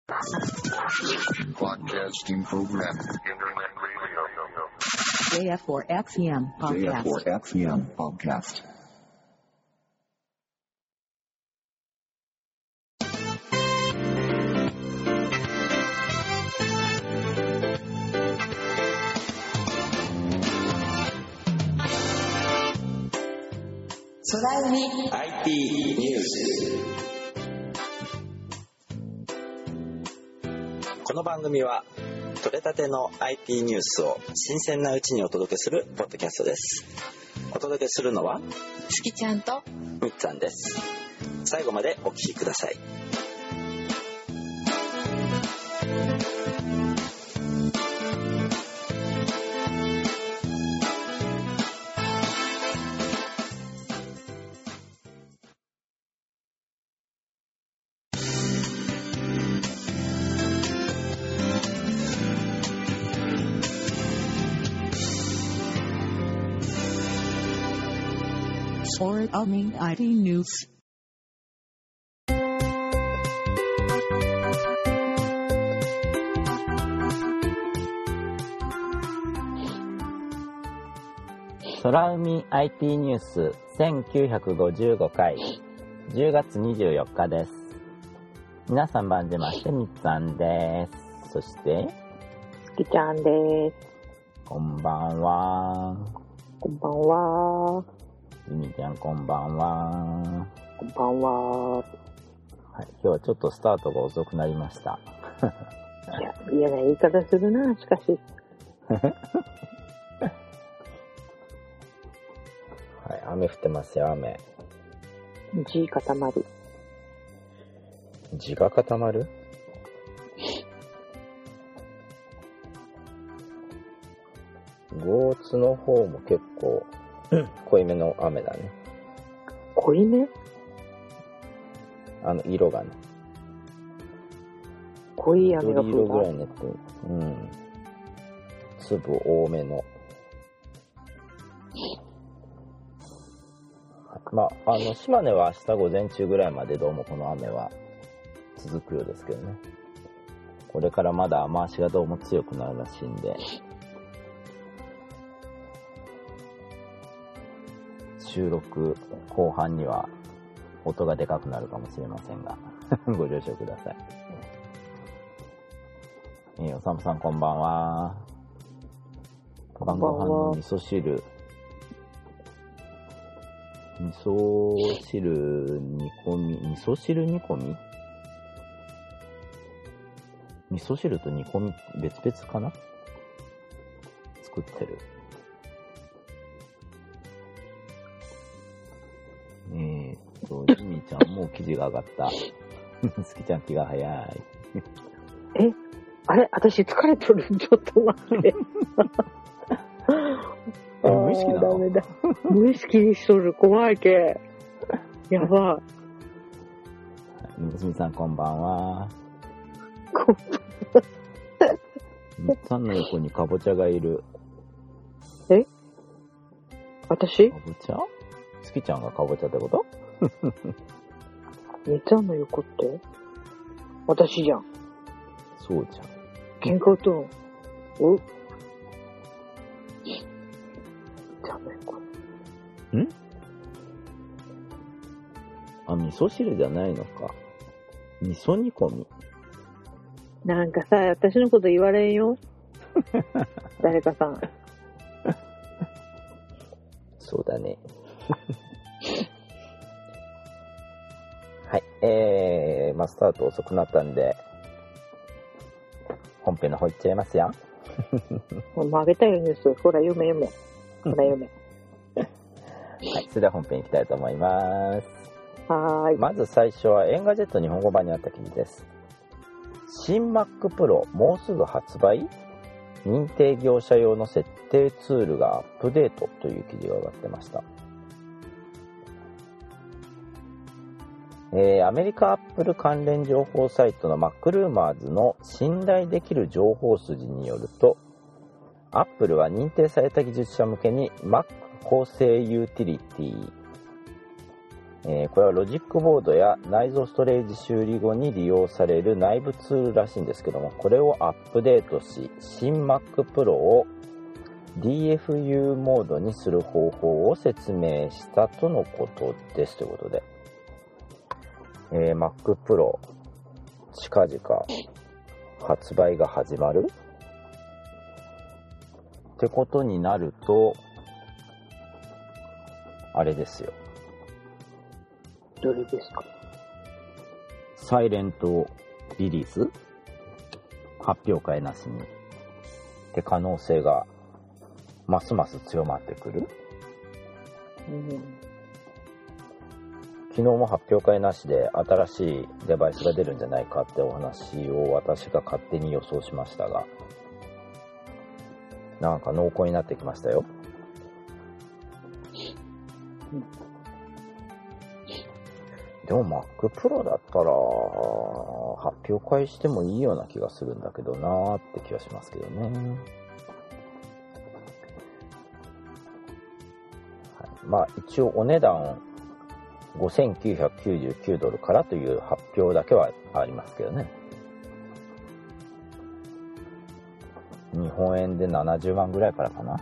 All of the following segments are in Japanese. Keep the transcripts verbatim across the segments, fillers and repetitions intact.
Broadcasting program. ジェイエフフォーエックスエムpodcast. ジェイエフフォーエックスエム podcast. アイティー ニュース。この番組は取れたての アイティー ニュースを新鮮なうちにお届けするポッドキャストです。お届けするのはすきちゃんとむっちゃんです。最後までお聞きください。 Or Oming アイティー News. 空海 アイティー ニュースせんきゅうひゃくごじゅうごかいじゅうがつにじゅうよっかです。皆さんばんじましてみっさんです。そしてすきちゃんです。 こんばんは。 こんばんは。 ゆみちゃんこんばんは。 こんばんは。 はい、今日はちょっとスタートが遅くなりました。 いや、嫌な言い方するな、しかし。 はい、雨降ってますよ、雨。 G 固まる。 地が固まる？ゴーツの方も結構濃いめの雨だね。 濃いめ？ あの色がね。 濃い雨が降る。 緑色ぐらいになって、うん。粒多めの。まあ、あの島根は明日午前中ぐらいまでどうもこの雨は続くようですけどね。これからまだ雨足がどうも強くなるらしいんで。収録後半には音がでかくなるかもしれませんがご了承ください。えー、おさむさんこんばんは。晩ご飯の味噌汁味噌汁煮込み味噌汁煮込み味噌汁と煮込み別々かな作ってる。えーっと、ジミーちゃんもう記事が上がった。すきちゃん気が早い。 え、あれ私疲れとる。ちょっと待って。 え、無意識なの？ ダメだ。無意識にしとる。怖いけ。やばい。むすみさんこんばんは。 こんばんは。 むっさんの横にかぼちゃがいる。 え？私？ かぼちゃ？すきちゃんがかぼちゃってこと？ みっちゃんの横って私じゃん。 そうじゃん。 喧嘩とん。お？ダメこれ。ん？あ、味噌汁じゃないのか。味噌煮込み。 なんかさ、私のこと言われんよ。誰かさん。 そうだね。はい、えー、まあ、スタート遅くなったんで、本編の方行っちゃいますやん。 もう曲げたよ、ニュース。ほら、読め読め。ほら、読め。 はい、それでは本編行きたいと思います。 はーい。 まず最初は、エンガジェット日本語版にあった記事です。新 Mac Pro もうすぐ発売？認定業者用の設定ツールがアップデートという記事が上がってました。えー、アメリカアップル関連情報サイトの MacRumors の信頼できる情報筋によると、アップルは認定された技術者向けに Mac 構成ユーティリティえーこれはロジックボードや内蔵ストレージ修理後に利用される内部ツールらしいんですけども、これをアップデートし、新 Mac Pro を ディーエフユー モードにする方法を説明したとのことです。ということで、えー、Mac Pro 近々発売が始まるってことになると、あれですよ。 どれですか？ サイレントリリース発表会なしにって可能性がますます強まってくる。 うん、 昨日も発表会なしで新しいデバイスが出るんじゃないかってお話を私が勝手に予想しましたが、なんか濃厚になってきましたよ。 うん、 でも Mac Pro だったら発表会してもいいような気がするんだけどなーって気がしますけどね。はい、まあ一応お値段ごせんきゅうひゃくきゅうじゅうきゅうドルからという発表だけはありますけどね。日本円でななじゅうまんぐらいからかな。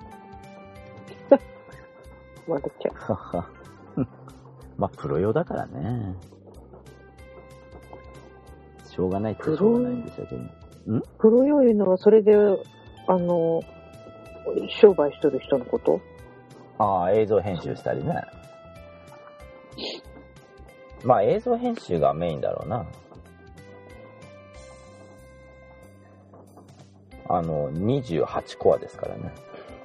笑っちゃう。 まあプロ用だからね。しょうがないってしょうがないんでしょうけど。ん？ プロ用いうのはそれで、あの、商売してる人のこと？ ああ、映像編集したりね。まあ映像編集がメインだろうな。あの、にじゅうはちコアですからね。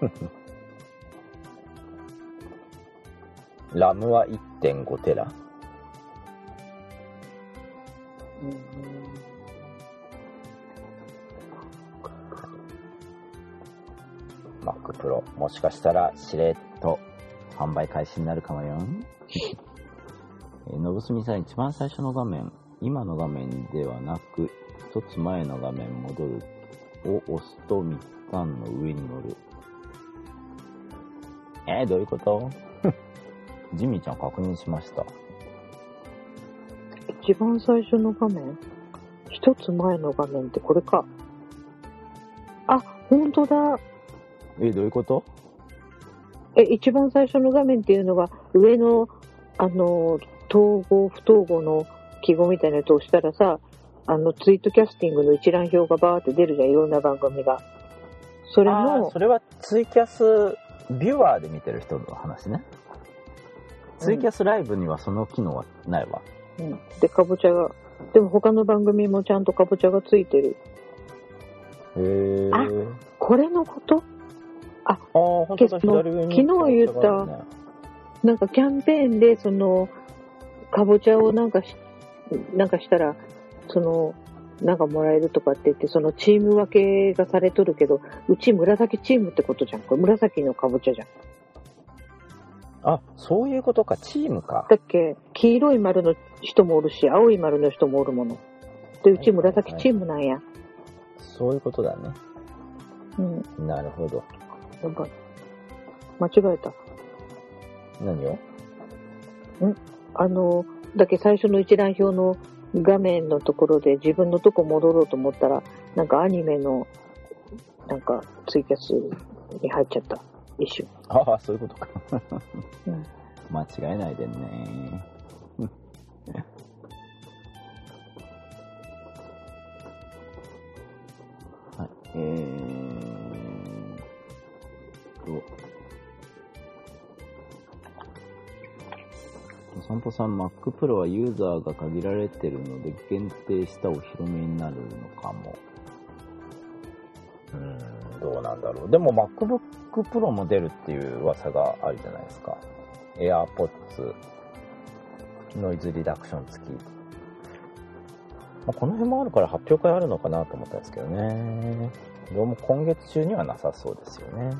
ラムは いってんごテラ。 うん、 Mac Pro もしかしたらしれっと販売開始になるかもよ。のぶすみさん、一番最初の画面、今の画面ではなく一つ前の画面戻るを押すとみかんの上に乗る。えー、どういうこと？ジミーちゃん確認しました。 一番最初の画面？一つ前の画面ってこれか。あ、本当だ。 え、どういうこと？ え、一番最初の画面っていうのが上の、あの、統合不統合の記号みたいなやつを押したらさ、あのツイートキャスティングの一覧表がバーって出るじゃん、いろんな番組が。それの、 それはツイキャスビュアーで見てる人の話ね。ツイキャスライブにはその機能はないわ。 うん。で、かぼちゃが、でも他の番組もちゃんとかぼちゃがついてる。 へー。 あ、これのこと？あ、 あー、本当だ、左上に。 昨日言った、なんかキャンペーンで、その、かぼちゃをなんかし、なんかしたら、その、なんかもらえるとかって言って、そのチーム分けがされとるけど、うち紫チームってことじゃん。これ紫のかぼちゃじゃん。 あ、そういうことか、チームか。 だっけ、黄色い丸の人もおるし、青い丸の人もおるもの。で、うち紫チームなんや。はいはいはい、 そういうことだね。 うん。 なるほど。 なんか、間違えた。 何を？ んあの、だけ最初の一覧表の画面のところで自分のとこ戻ろうと思ったら、なんかアニメの、なんかツイキャスに入っちゃった。一瞬。 ああ、そういうことか。 うん、 間違えないでね。はい、えーと、お散歩さん、Mac Pro はユーザーが限られてるので限定したお披露目になるのかも。うーん、どうなんだろう。でも MacBook Pro も出るっていう噂があるじゃないですか。AirPods ノイズリダクション付き。まあ、この辺もあるから発表会あるのかなと思ったんですけどね。どうも今月中にはなさそうですよね。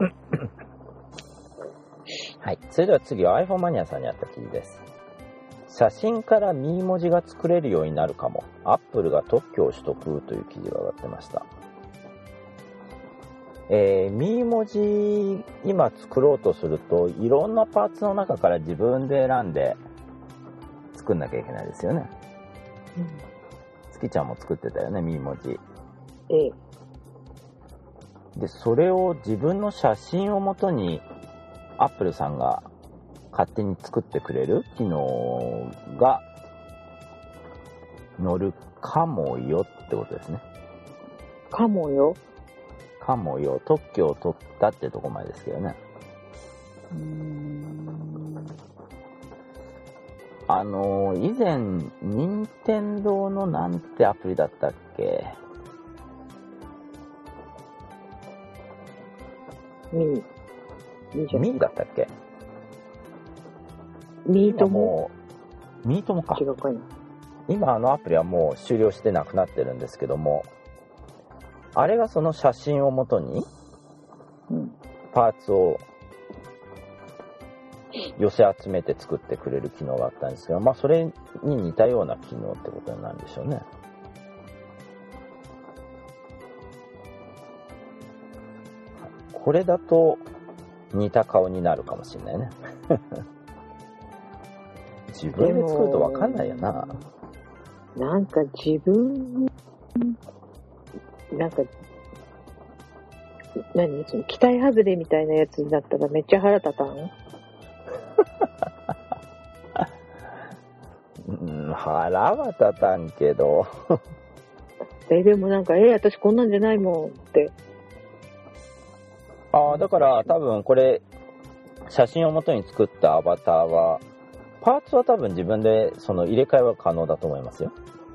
はい。それでは次は iPhone マニアさんにあった記事です。写真からミー文字が作れるようになるかも。Apple が特許を取得という記事が上がってました。 えー、ミー文字今作ろうとするといろんなパーツの中から自分で選んで作んなきゃいけないですよね。月ちゃんも作ってたよね、ミー文字。 ええ。 で、それを自分の写真をもとにアップルさんが勝手に作ってくれる機能が乗るかもよってことですね。 かもよ。 かもよ。特許を取ったってとこまでですけどね。 うーん。 あの以前任天堂のなんてアプリだったっけ？ ミー。ミーじゃん。 ミーだったっけ？ ミートももうミートもか。 違うかな。 今あのアプリはもう終了してなくなってるんですけども、あれがその写真をもとにパーツを寄せ集めて作ってくれる機能があったんですけど、まあそれに似たような機能ってことになるんでしょうね。これだと似た顔になるかもしれないね。自分で作ると分かんないよな。 なんか自分、なんか、何その期待外れみたいなやつになったらめっちゃ腹立たん？ うん、腹は立たんけど。 え、でもなんか、え、私こんなんじゃないもんって。 ああ、だから多分これ、写真をもとに作ったアバターは、パーツは多分自分でその入れ替えは可能だと思いますよ。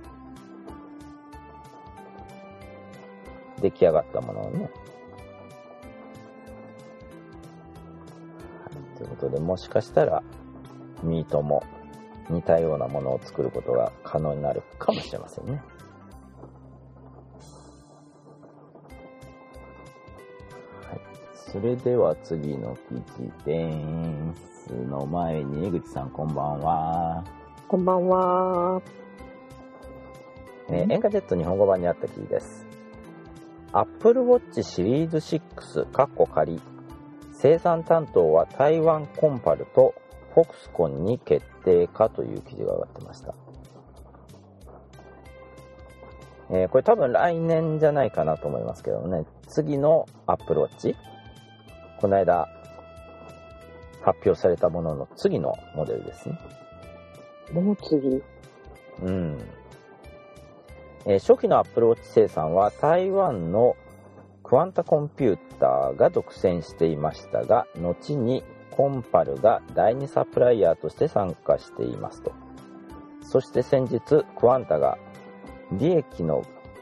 出来上がったものをね。はい、ということで、もしかしたらミートも似たようなものを作ることが可能になるかもしれませんね。はい、それでは次の記事です。の前に江口さんこんばんは。 こんばんは。 えー、エンガジェット日本語版にあった記事です。Apple Watch シリーズシックス（仮）生産担当は台湾コンパルとフォクスコンに決定かという記事が上がってました。えー、これ多分来年じゃないかなと思いますけどね。次の Apple Watch、この間発表されたものの次のモデルですね。 もう次。 うん。えー、初期の Apple Watch 生産は台湾のクワンタコンピューターが独占していましたが、後にコンパルが第二サプライヤーとして参加していますと。そして先日クワンタが利益の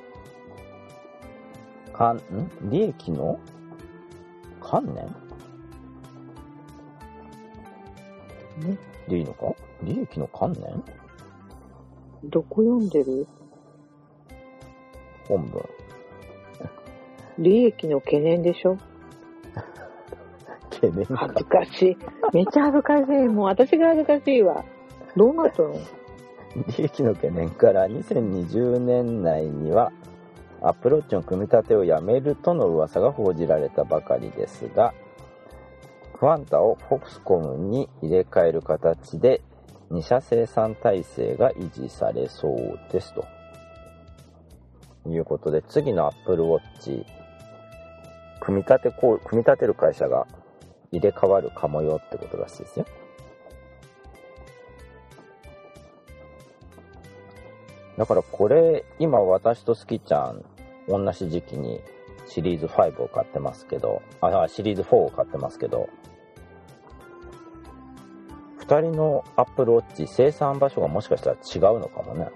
かんん利益の観念でいいのか？利益の観念？ どこ読んでる？ 本文。 利益の懸念でしょ？ 懸念か。 恥ずかしい。めっちゃ恥ずかしい。もう私が恥ずかしいわ。どうなったの？ 利益の懸念からにせんにじゅうねん内にはアップルウォッチの組み立てをやめるとの噂が報じられたばかりですが、クワンタをフォクスコムに入れ替える形でに社生産体制が維持されそうですということで、次の Apple Watch 組み立てこう組み立てる会社が入れ替わるかもよってことらしいですよ。だからこれ今私とスキちゃん同じ時期にシリーズファイブを買ってますけど、あ、シリーズフォーを買ってますけど、ふたりの Apple Watch 生産場所がもしかしたら違うのかもね。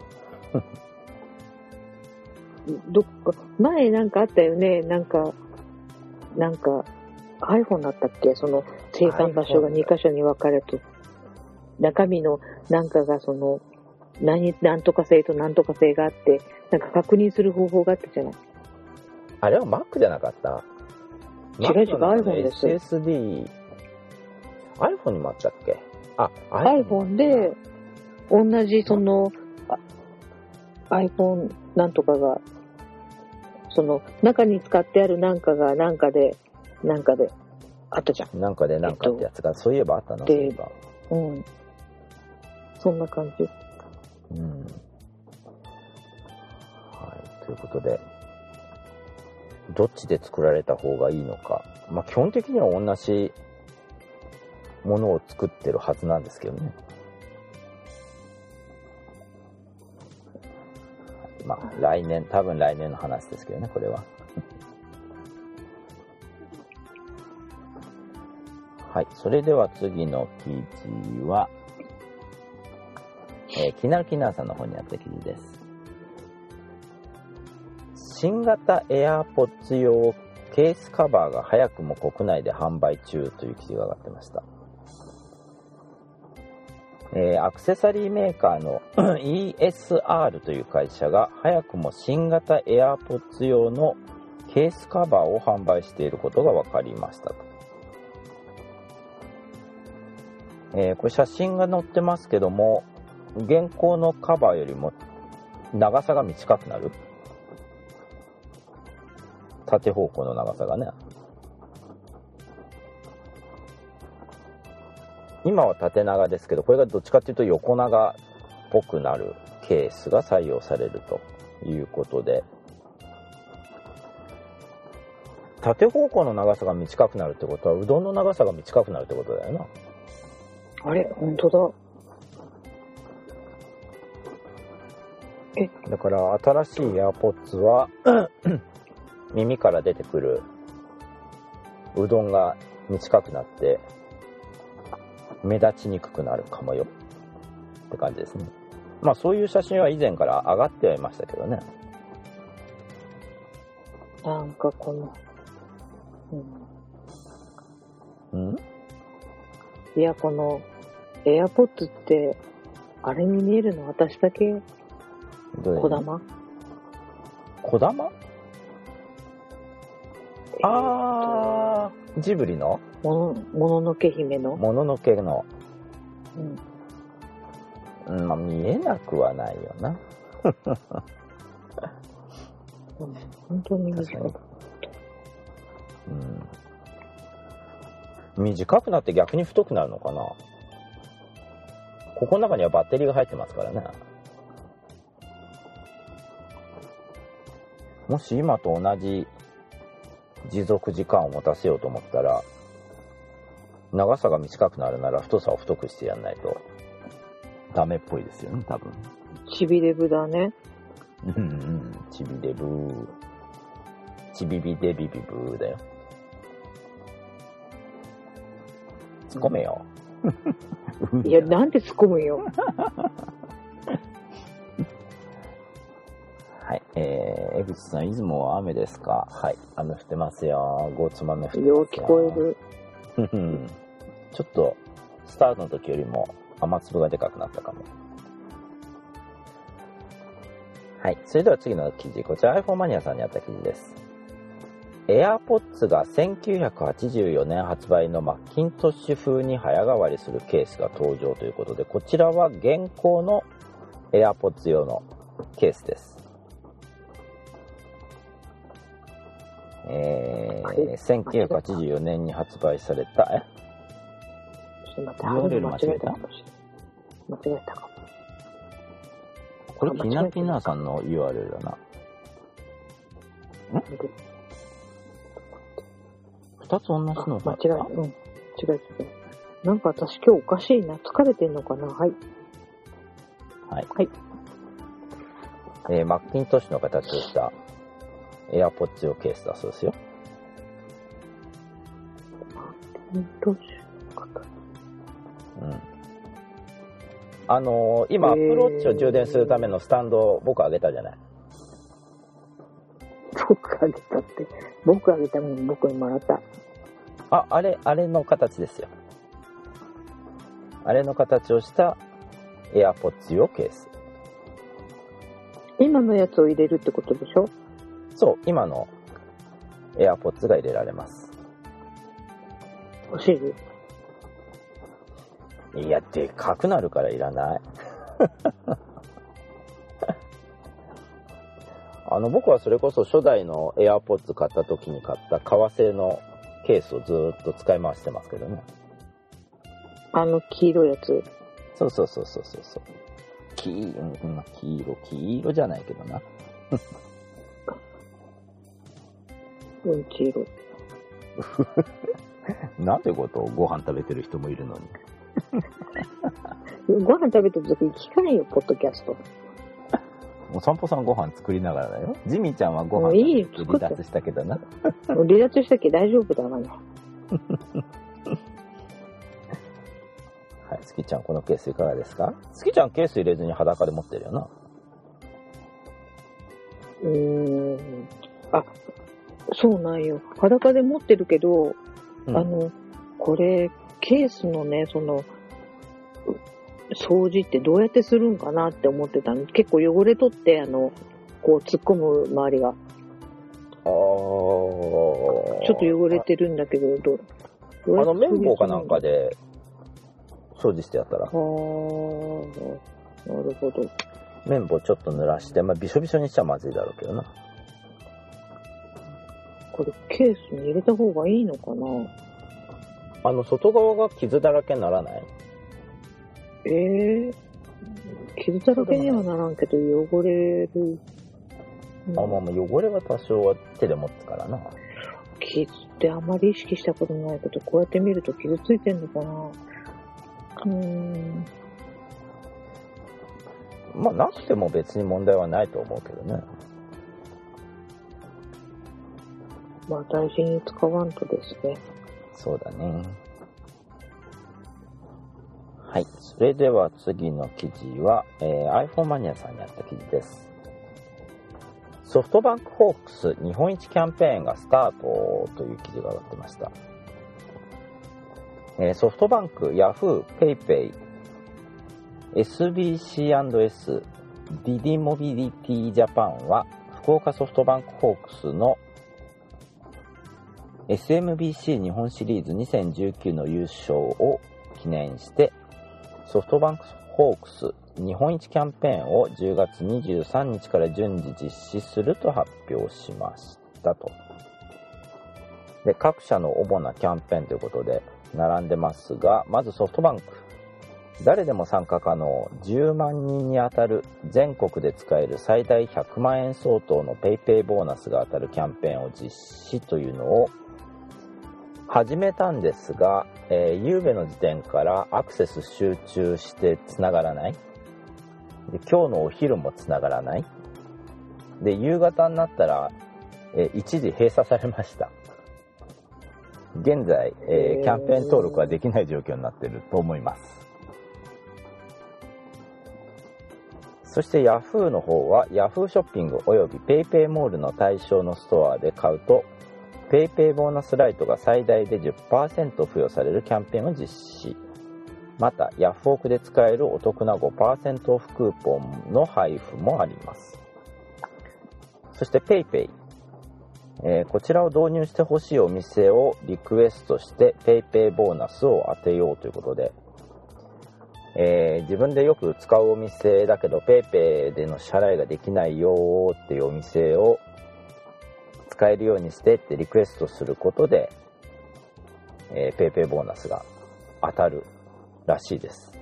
どっか、前なんかあったよね。なんか、なんか iPhone だったっけ？その生産場所がに箇所に分かれて、中身のなんかがその、何、なんとか性となんとか性があって、なんか確認する方法があったじゃない。 あれは Mac じゃなかった？ 違う違う、iPhone です。 エスエスディー、iPhone にもあったっけ？あ、 iPhone で、同じその、iPhone なんとかが、 その中に使ってあるなんかがなんかで、なんかで、あったじゃん。 なんかでなんかってやつが、そういえばあったな、 でそういえば。 うん。そんな感じ。 うん。はい、ということで、どっちで作られた方がいいのか。まあ、基本的には同じものを作ってるはずなんですけどね。まあ、来年、多分来年の話ですけどね、これは。はい、それでは次の記事は、えー、きなるきなーさんの方にあった記事です。新型 AirPods 用ケースカバーが早くも国内で販売中という記事が上がってました。えー、アクセサリーメーカーのイーエスアール という会社が早くも新型 AirPods 用のケースカバーを販売していることが分かりましたと。えー、これ写真が載ってますけども、現行のカバーよりも長さが短くなる。縦方向の長さがね。今は縦長ですけど、これがどっちかっていうと横長っぽくなるケースが採用されるということで、縦方向の長さが短くなるってことは、うどんの長さが短くなるってことだよな。 あれ、本当だ。 え、だから新しい AirPods は耳から出てくるうどんが短くなって目立ちにくくなるかもよって感じですね。まあそういう写真は以前から上がってはいましたけどね。 なんかこの、 うん、んいや、この AirPods ってあれに見えるの私だけ。小玉小玉あー、ジブリのもの、もののけ姫のもののけの、 うん、 うん、まあ見えなくはないよな。 うん、本当に短く、 うん、短くなって逆に太くなるのかな。ここの中にはバッテリーが入ってますからね。もし今と同じ持続時間を持たせようと思ったら、長さが短くなるなら太さを太くしてやんないとダメっぽいですよね、多分。 ちびデブだね。 うんうん、ちびデブー。ちびびデビビブーだよ。突っ込めよ。 いや、なんで突っ込むよ。 はい、えー、江口さん、出雲は雨ですか？はい、雨降ってますよ。ごつまめ降ってますよ。 よう聞こえる。 ちょっと、スタートの時よりも雨粒がでかくなったかも。はい、それでは次の記事、こちら iPhone マニアさんにあった記事です。AirPods がせんきゅうひゃくはちじゅうよねん発売のマッキントッシュ風に早変わりするケースが登場ということで、こちらは現行の AirPods 用のケースです。えー、せんきゅうひゃくはちじゅうよねんに発売された、えちょっと待って、ハードル間違えたかもしれない。間違えたかも。 これ、キナキナーさんの ユーアールエル だな。ん二つ同じの間違えた。うん。違えた。なんか私今日おかしいな。疲れてんのかな。はい。 はい。 はい。 えー、マッキントッシュの形をしたAirPods 用ケースだそうですよ。 マッキントッシュの形。 うん。あのー、今、アップルウォッチを充電するためのスタンドを僕あげたじゃない。 僕あげたって。僕あげたもん僕にもらった。 あ、あれ、あれの形ですよ。あれの形をした AirPods 用ケース。 今のやつを入れるってことでしょ？ そう、今の AirPods が入れられます。 欲しい？ いや、でかくなるからいらない。 あの僕はそれこそ初代の AirPods 買った時に買った革製のケースをずーっと使い回してますけどね。 あの黄色いやつ。 そうそうそうそうそうそう。黄、うん、黄色、黄色じゃないけどな。 うん、黄色。 なんてことをご飯食べてる人もいるのに。 ご飯食べてる時に聞かないよ、ポッドキャスト。 お散歩さんご飯作りながらだよ。ジミーちゃんはご飯もういいよ食べて離脱したけどな。 もう離脱したっけ大丈夫だわね。 はい、スキちゃんこのケースいかがですか？スキちゃんケース入れずに裸で持ってるよな。 うーん。あ、そうなんよ。裸で持ってるけど、 うん、 あの、これ、ケースのね、その、掃除ってどうやってするんかなって思ってたの。結構汚れとって、あの、こう突っ込む周りが。 あちょっと汚れてるんだけど、どどうやってあの綿棒かなんかで掃除してやったら。 あー、なるほど。 綿棒ちょっと濡らして、まあ、びしょびしょにしちゃまずいだろうけどな。 これケースに入れた方がいいのかな？ あの外側が傷だらけにならない？ ええー、傷だらけにはならんけど汚れる。 あ、まあまあ汚れは多少は手で持つからな。 傷ってあんまり意識したことないけど、こうやって見ると傷ついてんのかな？うーん。 まあなくても別に問題はないと思うけどね。 まあ大事に使わんとですね。 そうだね。はい。それでは次の記事は、えー、iPhone マニアさんにあった記事です。ソフトバンクホークス日本一キャンペーンがスタートという記事が上がってました。えー、ソフトバンク、ヤフー、ペイペイ、エスビーシーアンドエス、ディディモビリティジャパンは福岡ソフトバンクホークスの エスエムビーシー 日本シリーズにせんじゅうきゅうの優勝を記念してソフトバンクホークス日本一キャンペーンをじゅうがつにじゅうさんにちから順次実施すると発表しましたと。で、各社の主なキャンペーンということで並んでますが、まずソフトバンク。誰でも参加可能じゅうまんにんに当たる全国で使える最大ひゃくまんえん相当のペイペイボーナスが当たるキャンペーンを実施というのを始めたんですが、えー、夕べの時点からアクセス集中してつながらない。で、今日のお昼もつながらない。で、夕方になったら、えー、一時閉鎖されました。現在、えー、キャンペーン登録はできない状況になっていると思います。そして Yahoo の方は Yahoo ショッピングおよび PayPay モールの対象のストアで買うと PayPay ボーナスライトが最大で じゅっパーセント 付与されるキャンペーンを実施。またヤフオクで使えるお得な ごパーセント オフクーポンの配布もあります。そして PayPay、えー、こちらを導入してほしいお店をリクエストして PayPay ボーナスを当てようということで、えー、自分でよく使うお店だけど PayPay での支払いができないよっていうお店を使えるようにしてってリクエストすることで、えー、PayPay ボーナスが当たるらしいです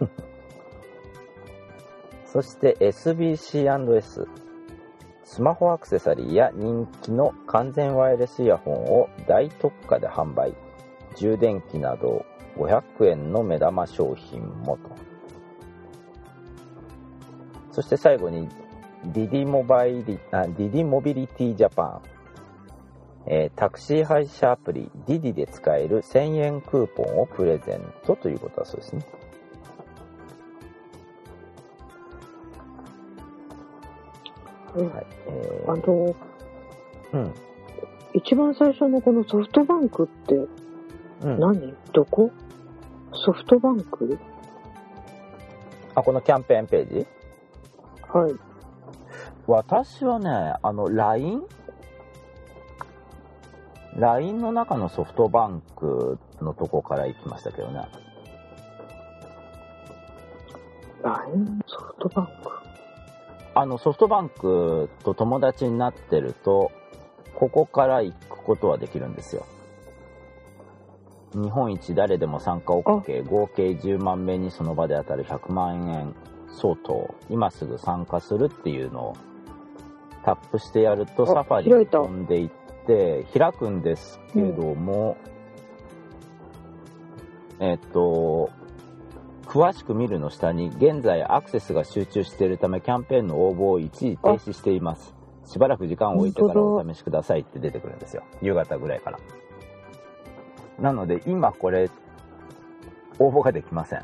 そして エスビーシーアンドエス スマホアクセサリーや人気の完全ワイヤレスイヤホンを大特価で販売。充電器などごひゃくえんの目玉商品もと。そして最後にディディモバイリあディディモビリティジャパン、えー、タクシー配車アプリディディで使えるせんえんクーポンをプレゼントということだそうですね。 うん、 はい、えー、 あの、 うん、 一番最初のこのソフトバンクって何、うん、どこ？ソフトバンク？ あ、このキャンペーンページ？ はい。 私はね、あの ライン？ライン の中のソフトバンクのとこから行きましたけどね。 ライン ソフトバンク。 あのソフトバンクと友達になってるとここから行くことはできるんですよ。日本一誰でも参加 OK、 合計じゅうまん名にその場で当たるひゃくまんえん相当、今すぐ参加するっていうのをタップしてやるとサファリに飛んでいって開くんですけども、うん、えっと詳しく見るの下に現在アクセスが集中しているためキャンペーンの応募を一時停止しています、しばらく時間を置いてからお試しくださいって出てくるんですよ、夕方ぐらいから。なので今これ応募ができません。 へ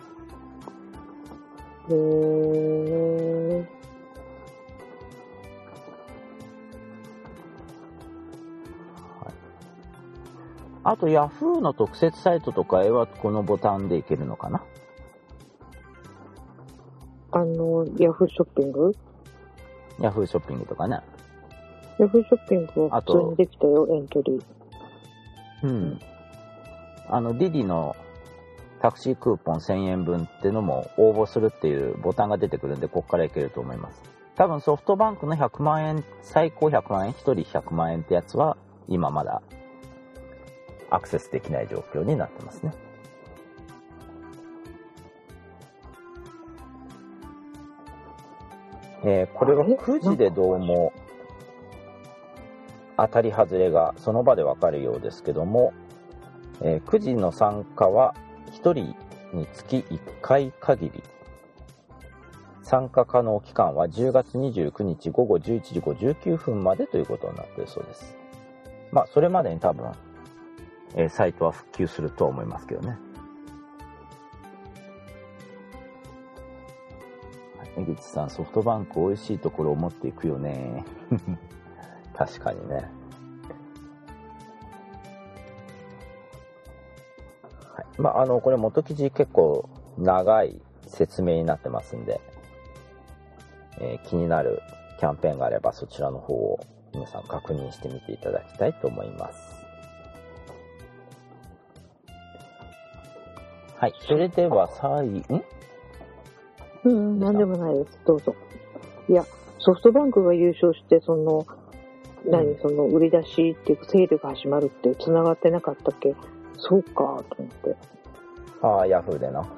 ー。 あと Yahoo の特設サイトとかへはこのボタンでいけるのかな。 あの、ヤフーショッピング Yahoo ショッピングとかね。 ヤフーショッピングは普通にできたよ、エントリー。 うん。あの、ディディのタクシークーポンせんえんぶんってのも応募するっていうボタンが出てくるんで、ここからいけると思います。多分ソフトバンクのひゃくまんえん、最高ひゃくまんえん、ひとりひゃくまんえんってやつは、今まだアクセスできない状況になってますね。えー、これはくじでどうも当たり外れがその場でわかるようですけども、えー、くじの参加はひとりにつきいっかい限り。参加可能期間はじゅうがつにじゅうくにちごごじゅういちじごじゅうきゅうふんまでということになっているそうです。まあそれまでに多分、えー、サイトは復旧するとは思いますけどね。江口さん、ソフトバンク美味しいところを持っていくよね。確かにね。はい、まあ、あの、これ元記事結構長い説明になってますんで、えー、気になるキャンペーンがあればそちらの方を皆さん確認してみていただきたいと思います。はい、それでは最後、んうん、なんでもないです。どうぞ。いや、ソフトバンクが優勝して、その、何、うん、その、売り出しっていうか、セールが始まるって繋がってなかったっけ？そうか、と思って。 ああ、ヤフーでな。はい。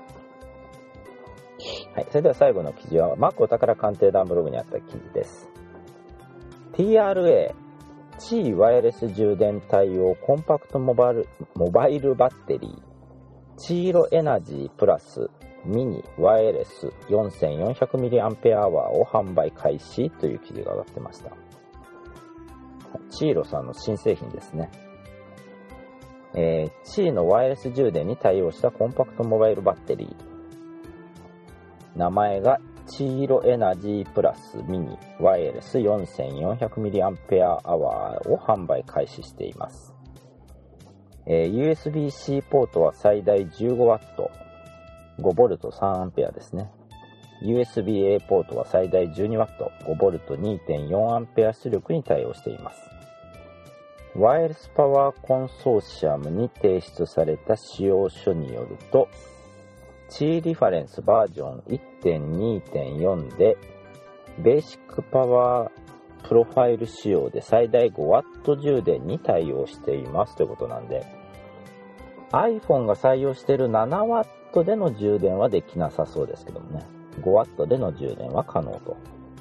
はい、それでは最後の記事は、Mac お宝鑑定団ブログにあった記事です。ティーアールエー、地位ワイヤレス充電対応コンパクトモバイル、モバイルバッテリー、チーロエナジープラスミニワイヤレス よんせんよんひゃくミリアンペアアワー を販売開始という記事が上がってました。チーロさんの新製品ですね。えー、チーのワイヤレス充電に対応したコンパクトモバイルバッテリー。名前がチーロエナジープラスミニワイヤレス よんせんよんひゃくミリアンペアアワー を販売開始しています。えー、ユーエスビーシー ポートは最大 じゅうごワット、ごボルトさんアンペアですね。ユーエスビーエー ポートは最大 じゅうにワット、ごボルトにてんよんアンペア出力に対応しています。ワイヤレスパワーコンソーシアムに提出された使用書によると、チーリファレンスバージョン いってんにてんよん で、ベーシックパワープロファイル仕様で最大ごワット充電に対応していますということなんで、 iPhone が採用しているななワットでの充電はできなさそうですけどもね、ごワットでの充電は可能と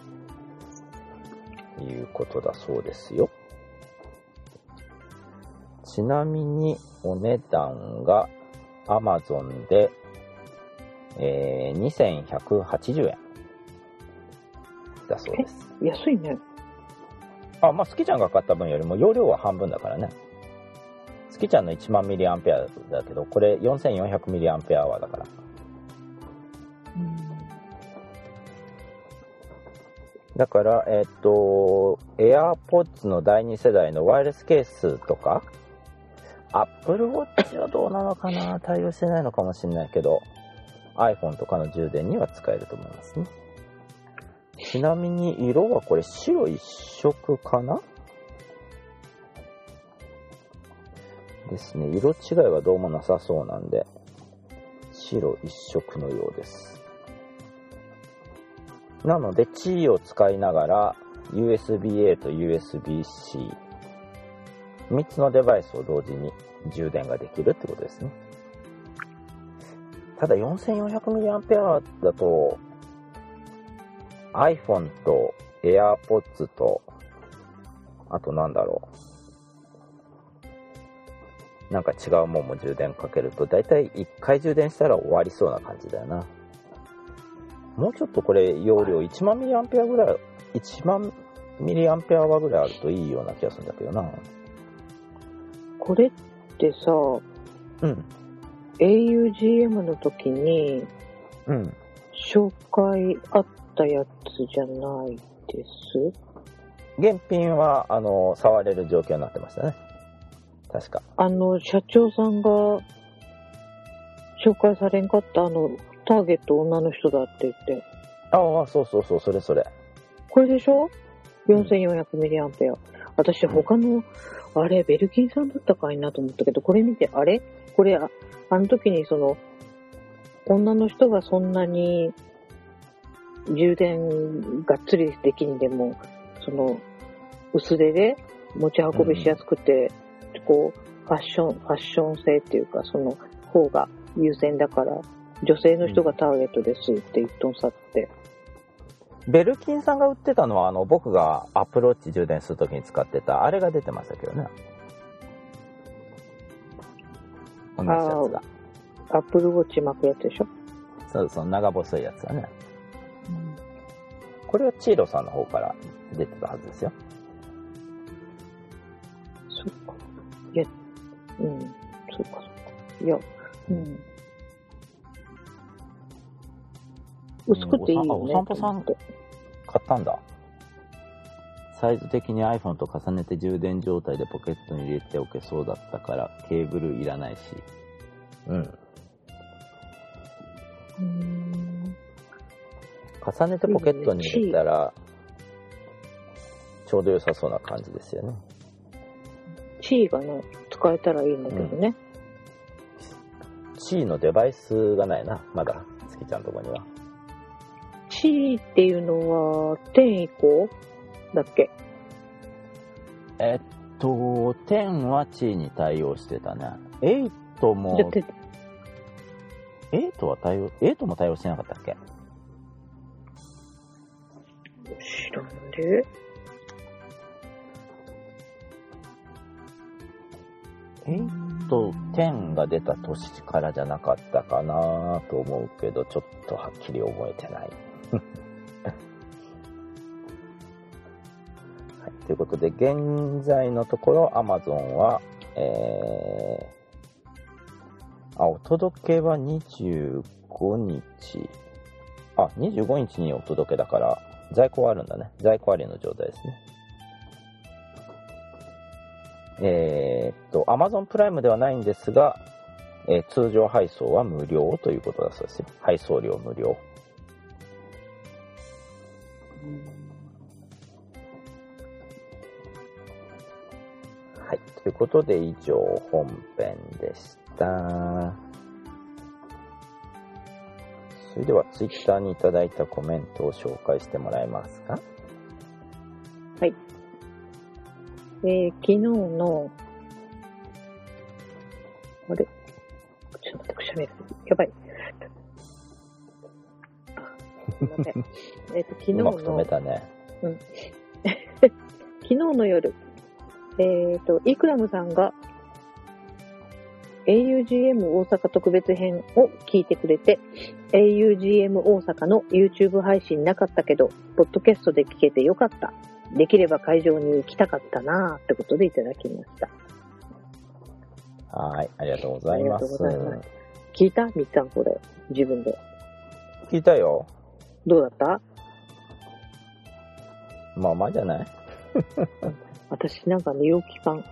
いうことだそうですよ。ちなみにお値段が Amazon で、えー、にせんひゃくはちじゅうえんだそうです。 安いね。 あ、まあ、スキちゃんが買った分よりも容量は半分だからね。スキちゃんのいちまんミリアンペアだけど、これよんせんよんひゃくミリアンペアアワーだから。うん、だから、えっと、AirPods のだいに世代のワイヤレスケースとか、Apple Watch はどうなのかな、対応してないのかもしれないけど、iPhone とかの充電には使えると思いますね。ちなみに色はこれ白一色かなですね。色違いはどうもなさそうなんで、白一色のようです。 なので、地位を使いながら ユーエスビーエー と ユーエスビーシー、みっつのデバイスを同時に充電ができるってことですね。ただ よんせんよんひゃくミリアンペア だと iPhone と AirPods とあとなんだろう、なんか違うもんも充電かけるとだいたいいっかい充電したら終わりそうな感じだよな。もうちょっとこれ容量いちまんミリアンペアぐらい、いちまんミリアンペアぐらいあるといいような気がするんだけどな。 これってさ、 うん。 エーユージーエム の時に、 うん。 紹介あったやつじゃないです？ 現品は、あの、触れる状況になってましたね。確か。 あの、社長さんが紹介されんかったあの、ターゲット女の人だって言って。 ああ、そうそうそう、それそれ。 これでしょ ?よんせんよんひゃくミリアンペア。私、他の、あれ、ベルキンさんだったかいなと思ったけど、これ見て、あれこれ、ああの時にその、女の人がそんなに充電がっつりできんでも、その、薄手で持ち運びしやすくて、うん、こう、ファッション、ファッション性っていうか、その方が優先だから、女性の人がターゲットですって言っとんさって。 ベルキンさんが売ってたのは、あの、僕がアップルウォッチ充電するときに使ってた、あれが出てましたけどね。同じやつが。 アップルウォッチ巻くやつでしょ？ そうそう、長細いやつだね。うん、これはチーロさんの方から出てたはずですよ。 そっか。いや、うん、そっかそっか。いや、うん。薄くていいよね。 お散歩さん買ったんだ。サイズ的に iPhone と重ねて充電状態でポケットに入れておけそうだったからケーブルいらないし。うん。うーん、重ねてポケットに入れたらちょうど良さそうな感じですよね。 チーがね、使えたらいいんだけどね。 うん、チーのデバイスがないな、まだ、月ちゃんのとこには。 チーっていうのはじゅう以降だっけ？ えっと、じゅうはチーに対応してたね。はちも、はちは対応、はちも対応してなかったっけ？ 知らんで。 はちとじゅうが出た年からじゃなかったかなと思うけど、ちょっとはっきり覚えてない。はい、ということで、現在のところ Amazon は、えー、あ、お届けはにじゅうごにち。あ、にじゅうごにちにお届けだから、在庫はあるんだね。在庫ありの状態ですね。えー、っと、Amazon プライムではないんですが、えー、通常配送は無料ということだそうですよ。配送料無料。はい。ということで、以上、本編でした。それでは、ツイッターにいただいたコメントを紹介してもらえますか？ はい。えー、昨日の、あれちょっと待って、くしゃみが。やばい。すいません。えっと、昨日の、うまく止めたね。うん。昨日の夜、えっと、イクラムさんが エーユージーエム 大阪特別編を聞いてくれて、エーユージーエム 大阪の YouTube 配信なかったけど、ポッドキャストで聞けてよかった。できれば会場に行きたかったなってことでいただきました。 はい、ありがとうございます。ありがとうございます。 聞いた？みっちゃんこれ、自分で。 聞いたよ。 どうだった？ まあまあじゃない私なんかね、陽気感。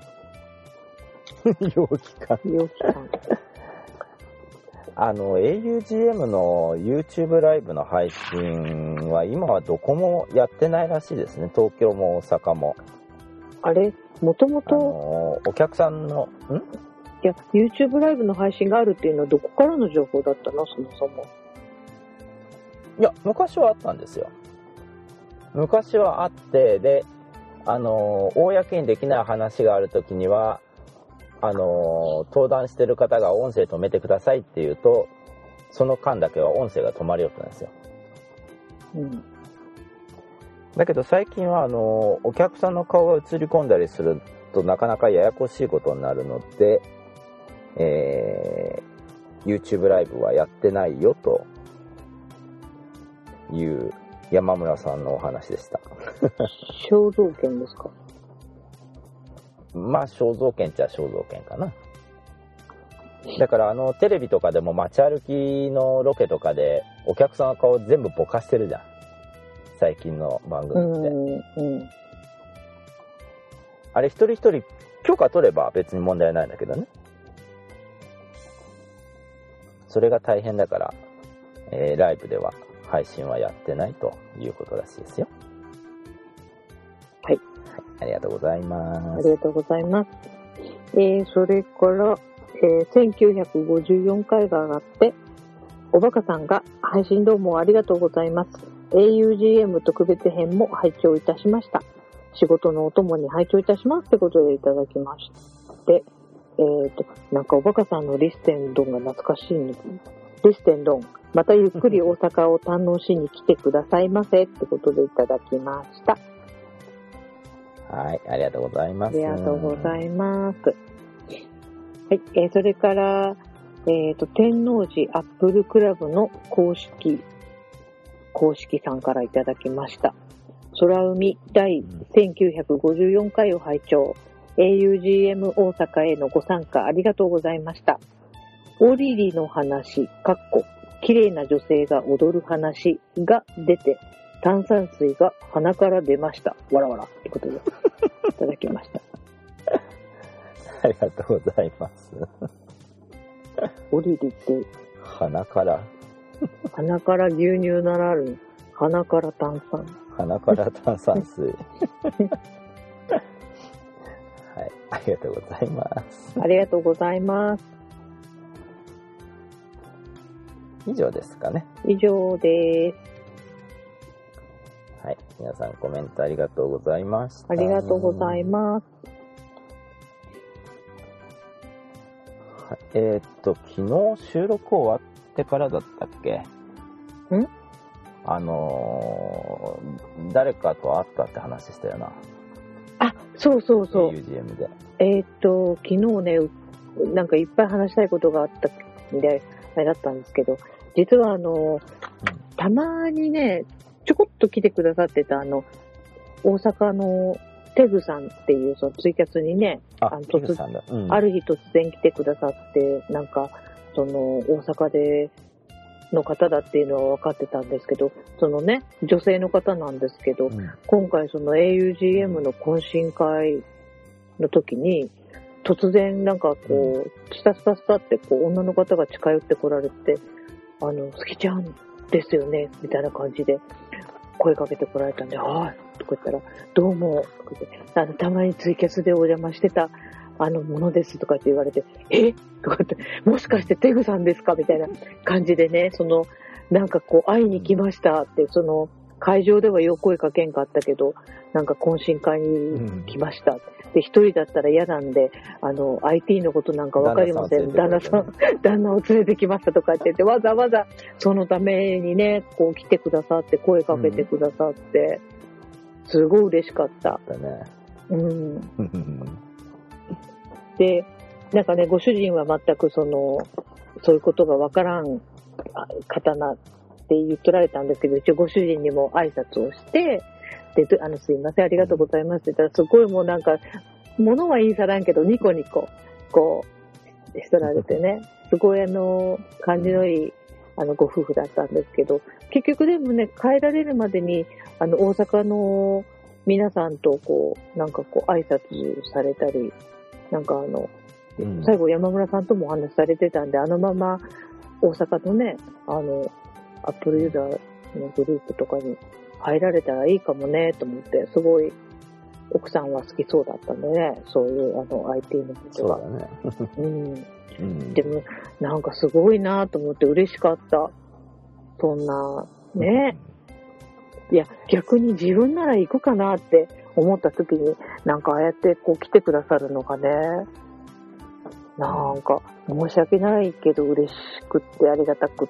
陽気感。 陽気感。 あの、エーユージーエム の YouTube ライブの配信は今はどこもやってないらしいですね。東京も大阪も。 あれもともと、 お客さんの、ん？ いや、YouTube ライブの配信があるっていうのはどこからの情報だったの？そもそも。 いや、昔はあったんですよ。昔はあって、で、あのー、公にできない話があるときには、あのー、登壇してる方が音声止めてくださいって言うと、その間だけは音声が止まるようになるんですよ。 うん。 だけど最近は、あのー、お客さんの顔が映り込んだりするとなかなかややこしいことになるので、えー、YouTube ライブはやってないよという山村さんのお話でした。 肖像権ですか？ まあ肖像権っちゃ肖像権かな。だからあのテレビとかでも街歩きのロケとかでお客さんの顔全部ぼかしてるじゃん、最近の番組って。 うんうん、 あれ一人一人許可取れば別に問題ないんだけどね。それが大変だから、えー、ライブでは配信はやってないということらしいですよ。 はい。 はい、ありがとうございます。 ありがとうございます。えー、それから、えー、せんきゅうひゃくごじゅうよんかいが上がって、おバカさんが配信どうもありがとうございます。エーユージーエム 特別編も拝聴いたしました。仕事のお供に拝聴いたしますってことでいただきまして、えーと、なんかおバカさんのリステンドンが懐かしいんです。リステンドン、またゆっくり大阪を堪能しに来てくださいませってことでいただきました。 はい、ありがとうございます。 ありがとうございます。はい、えー、それから、えっと、天王寺アップルクラブの公式、公式さんからいただきました。空海第せんきゅうひゃくごじゅうよんかいを拝聴。エーユージーエム 大阪へのご参加ありがとうございました。オリリの話、かっこ、綺麗な女性が踊る話が出て、炭酸水が鼻から出ました。わらわら。ってことで、いただきました。 ありがとうございます。 オリリって、 鼻から鼻から牛乳ならぬ、鼻から炭酸。 鼻から炭酸水。はい、ありがとうございます。 ありがとうございます。 以上ですかね。 以上です。 はい、皆さんコメントありがとうございました。 ありがとうございます。 はい、えー、っと昨日収録終わってからだったっけ？ ん？ あのー、誰かと会ったって話したよな。 あ、そうそうそう。 ユージーエム で。 えー、っと昨日ね、なんかいっぱい話したいことがあったんであれだったんですけど、実はあの、うん、たまにねちょこっと来てくださってたあの大阪のテグさんっていうそのツイキャスにね、 ああの突さんだ、うん、 ある日突然来てくださって、なんかその大阪での方だっていうのは分かってたんですけど、そのね女性の方なんですけど、うん、今回その エーユージーエム の懇親会の時に突然なんかこうスタスタスタってこう女の方が近寄ってこられて、あの好きちゃんですよねみたいな感じで声かけてこられたんで、はいとか言ったら、どうもとか言って、あのたまにツイキャスでお邪魔してたあのものですとかって言われて、えとかって、もしかしてテグさんですかみたいな感じでね、そのなんかこう会いに来ましたって、その会場ではよく声かけんかったけど、なんか懇親会に来ました、うん、で一人だったら嫌なんで、あの アイティー のことなんかわかりません、旦那さん旦那を連れてきましたとかって言って、わざわざそのためにねこう来てくださって声かけてくださって、うん、すごい嬉しかった。 だね。 うんで、なんかね、ご主人は全くそのそういうことがわからん方なって言っとられたんですけど、一応ご主人にも挨拶をして、で、あの、すいません、ありがとうございますって言ったら、すごいもうなんか、物は言いさらんけど、ニコニコ、こう、しとられてね、すごいあの、感じのいい、あの、ご夫婦だったんですけど、結局でもね、帰られるまでに、あの、大阪の皆さんと、こう、なんかこう、挨拶されたり、なんかあの、うん、最後山村さんともお話しされてたんで、あのまま大阪のね、あの、アップルユーザーのグループとかに入られたらいいかもねと思って、すごい奥さんは好きそうだったんでね、そういうあの アイティー のことが。 そうだね。 うん。うん、でもなんかすごいなと思って嬉しかった。そんなね。いや、逆に自分なら行くかなって思った時に、なんかああやってこう来てくださるのがね、なんか申し訳ないけど嬉しくってありがたくって、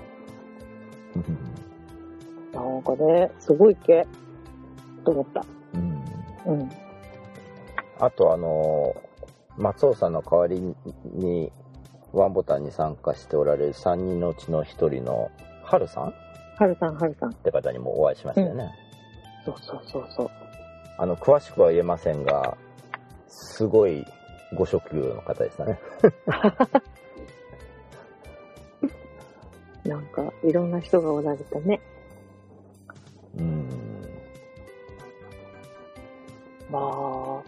なんかね、すごいけと思った。うん。うん、 あとあの松尾さんの代わりにワンボタンに参加しておられるさんにんのうちのひとりのはるさんはるさん、はるさんって方にもお会いしましたよね。 うん、そうそうそうそう。 あの詳しくは言えませんが、すごいご職業の方でしたね。 なんかいろんな人がおられたね。 うん。 まあ、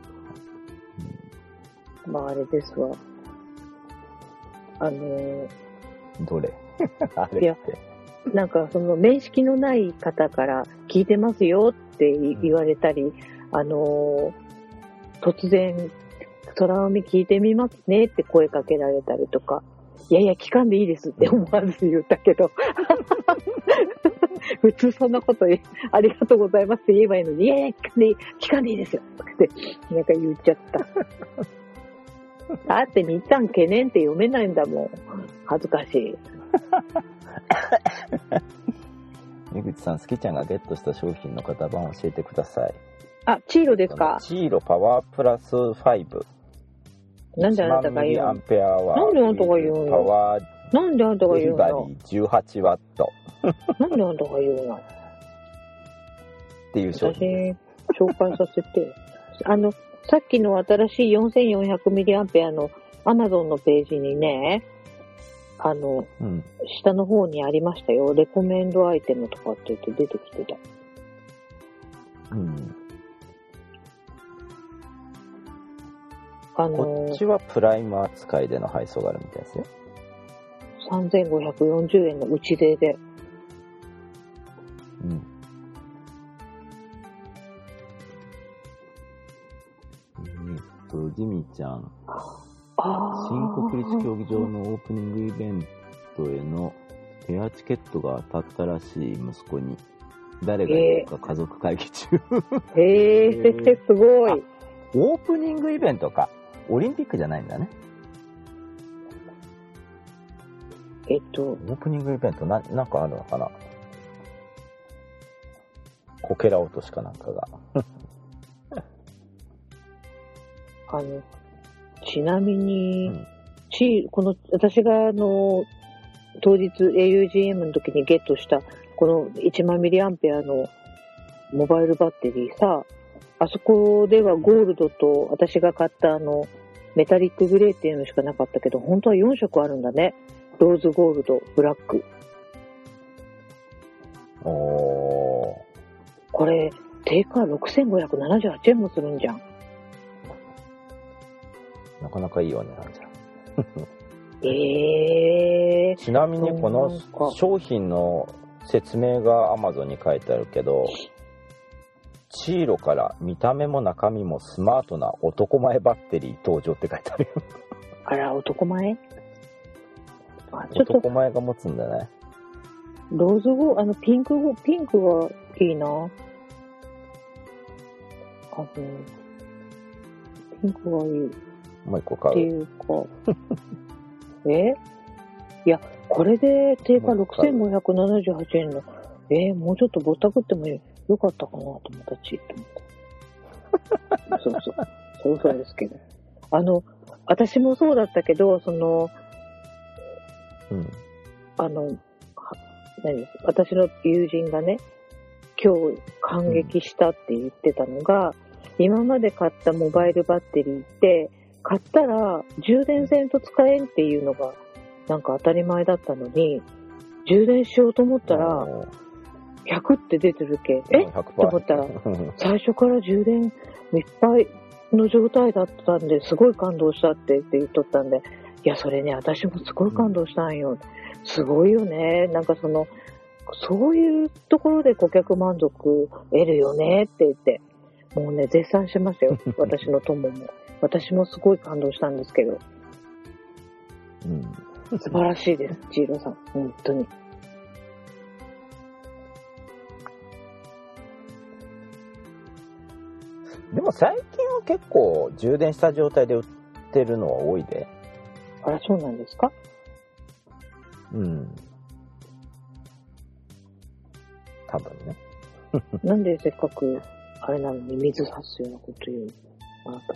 まああれですわ。あのー、 どれあれって。 いや、なんかその面識のない方から聞いてますよって言われたり、うん、あのー、突然空海聞いてみますねって声かけられたりとか、いやいや聞かんでいいですって思わず言ったけど、普通そんなことありがとうございますって言えばいいのに、いやいや聞かんでいい、聞かんでいいですよってなんか言っちゃった。だってみっちゃん懸念って読めないんだもん。恥ずかしい。 江口さん、すきちゃんがゲットした商品の型番を教えてください。 あ、チーロですか？ チーロパワープラスご。 なんであなたが言うの？ アンペアはなんであんたが言うの？ パワーなんであんたが言うの？ デリバリーじゅうはちワット。 なんであんたが言うの？ っていう商品。 私、紹介させて。あの、さっきの新しい よんせんよんひゃくミリアンペア の Amazon のページにね、あの、うん、下の方にありましたよ。レコメンドアイテムとかって言って出てきてた。 うん。 あのー、 こっちはプライム扱いでの配送があるみたいですよ。 さんぜんごひゃくよんじゅうえんの内税で。 うん。えー、っと、ジミちゃん。新国立競技場のオープニングイベントへのペアチケットが当たったらしい息子に。誰がいるか家族会議中。 へえー、すごい。 オープニングイベントか。オリンピックじゃないんだね。 えっと。 オープニングイベントな、なんかあるのかな。こけら落としかなんかが。 あの、ちなみに、うん、ち、この、私があの、当日 エーユージーエム の時にゲットした、このいちまんミリアンペアのモバイルバッテリーさ、あそこではゴールドと私が買ったあのメタリックグレーっていうのしかなかったけど、本当はよんしょくあるんだね。ローズゴールド、ブラック。 おー。 これ定価ろくせんごひゃくななじゅうはちえんもするんじゃん。 なかなかいいお値段じゃん。 えー。 ちなみにこの商品の説明が Amazon に書いてあるけど、チーロから見た目も中身もスマートな男前バッテリー登場って書いてあるよ。 あら、男前？あ、ちょっと男前が持つんだね。 ローズゴー、あのピンクゴピンクがいいな。あのピンクがいい。 もう一個買う。 っていうか、え？いや、これで定価ろくせんごひゃくななじゅうはちえんの、えー、もうちょっとぼったくってもよかったかなと思ったちと思った。そうそう。そうそうですけど。あの、私もそうだったけど、その、 うん。 あの、何私の友人がね、今日感激したって言ってたのが、うん、今まで買ったモバイルバッテリーって、買ったら充電せんと使えんっていうのがなんか当たり前だったのに、充電しようと思ったらひゃくって出てるけ、えって思ったら最初から充電いっぱいの状態だったんですごい感動したって言っとったんで、いやそれね私もすごい感動したんよ。すごいよね。なんかそのそういうところで顧客満足得るよねって言ってもうね絶賛しましたよ。私の友も私もすごい感動したんですけど、 うん、 素晴らしいです、チーロさん、本当に。 でも最近は結構充電した状態で売ってるのは多いで。 あら、そうなんですか？ うん。多分ね。 なんでせっかく、あれなのに水差すようなこと言うの？あなた。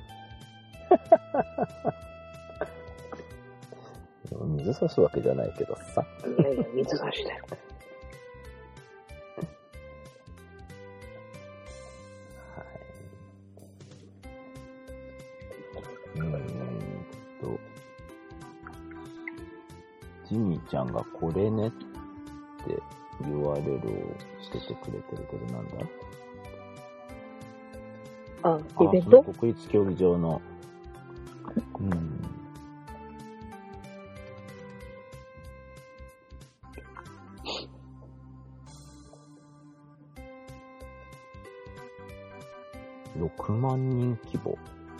水差すわけじゃないけどさ。 いやいや、水差してる。 はい。うーんと、ジミーちゃんがこれねって言われるをしててくれてるけど、なんだ？ あ、 あ、 イベント？ その国立競技場の、うん。ろくまんにん規模。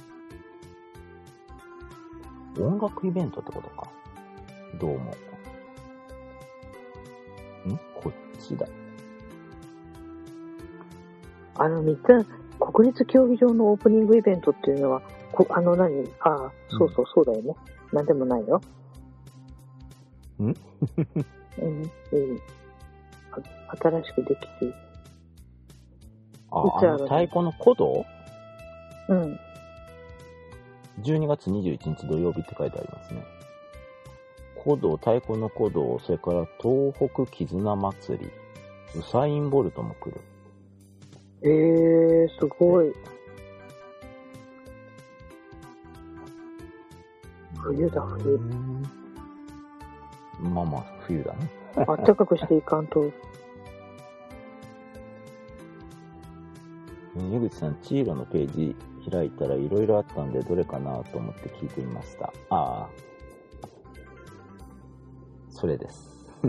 音楽イベントってことか。どうも。ん？こっちだ。 あの、みっつ、国立競技場のオープニングイベントっていうのは、こあの何、ああ、そうそうそうだよね。うん、なんでもないよ。 んうん、 うん、新しくできて。 あ、あの太鼓の鼓動？ うん。 じゅうにがつにじゅういちにち土曜日って書いてありますね。鼓動、太鼓の鼓動、それから東北絆祭り、ウサインボルトも来る。 えー、すごい。冬だ、冬。 まあまあ、冬だね。 あったかくしていかんと。 江口さん、チーロのページ開いたらいろいろあったんで、どれかなと思って聞いてみました。ああ。それです。